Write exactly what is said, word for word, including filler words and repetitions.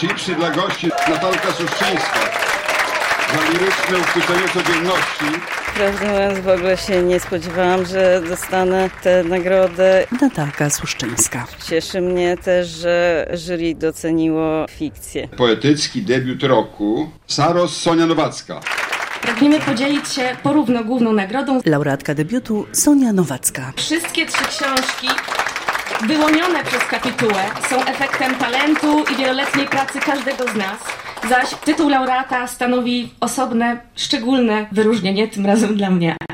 Chipsy dla gości Natalka Suszczyńska. Za liryczne uchwycenie codzienności. Prawdę mówiąc, w ogóle się nie spodziewałam, że dostanę tę nagrodę. Natalka Suszczyńska. Cieszy mnie też, że jury doceniło fikcję. Poetycki debiut roku Saros Sonia Nowacka. Pragniemy podzielić się porówno główną nagrodą. Laureatka debiutu Sonia Nowacka. Wszystkie trzy książki wyłonione przez kapitułę są efektem talentu i wieloletniej pracy każdego z nas. Zaś tytuł laureata stanowi osobne, szczególne wyróżnienie, tym razem dla mnie.